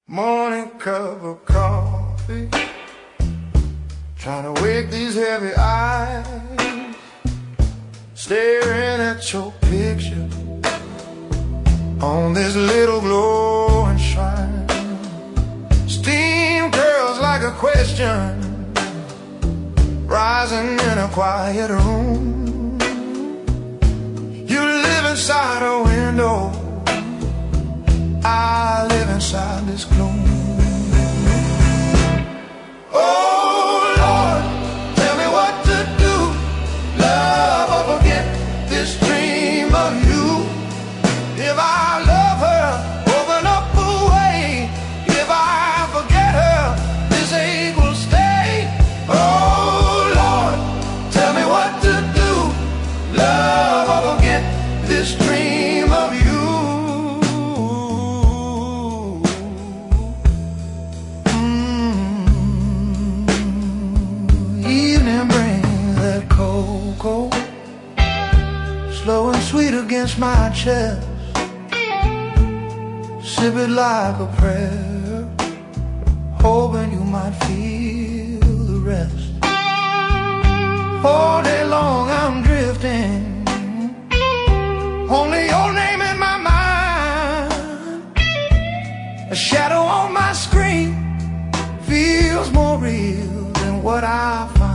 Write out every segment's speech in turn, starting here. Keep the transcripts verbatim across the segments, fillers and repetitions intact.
Morning cup of coffee, trying to wake these heavy eyes, staring at your picture on this little glowing shrine. Steam curls like a question, rising in a quiet room. You live inside a window, I live inside this gloom. Oh Lord, tell me what to do, love or forget this dream of you. If I love her, open up a way. If I forget her, this ache will stay. Oh Lord, tell me what to do, love or forget this dream of you. Slow and sweet against my chest, sip it like a prayer, hoping you might feel the rest. All day long I'm drifting, only your name in my mind. A shadow on my screen feels more real than what I find.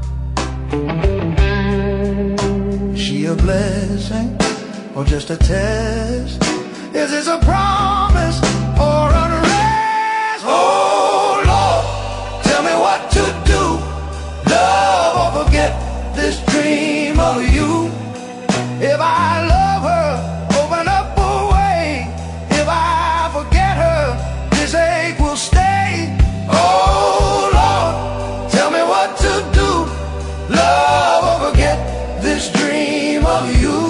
She a blessing or just a test? Is this a promise or unrest? Oh Lord, tell me what to do, love or forget this dream of you. If I love her, open up a way. If I forget her, this ache will stay. Oh Lord, tell me what to do, love or forget this dream of you.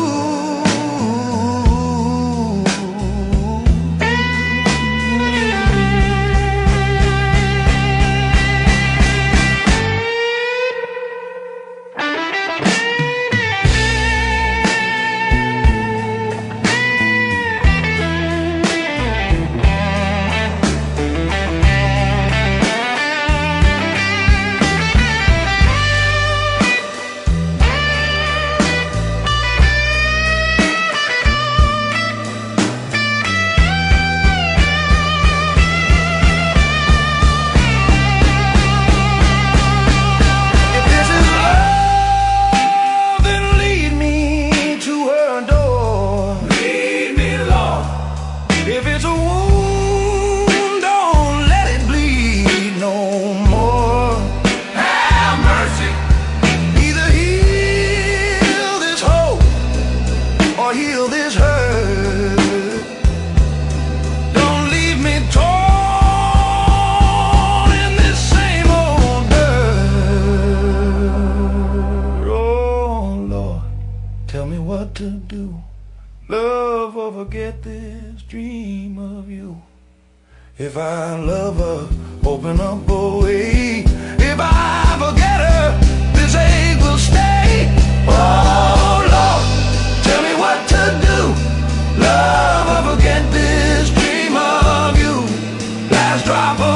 If it's a wound, don't let it bleed no more. Have mercy. Either heal this hope or heal this hurt. Don't leave me torn in this same old dirt. Oh Lord, tell me what to do, love or forget this dream of you. If I love her, open up a way. If I forget her, this ache will stay. Oh Lord, tell me what to do, love or forget this dream of you. Last drop of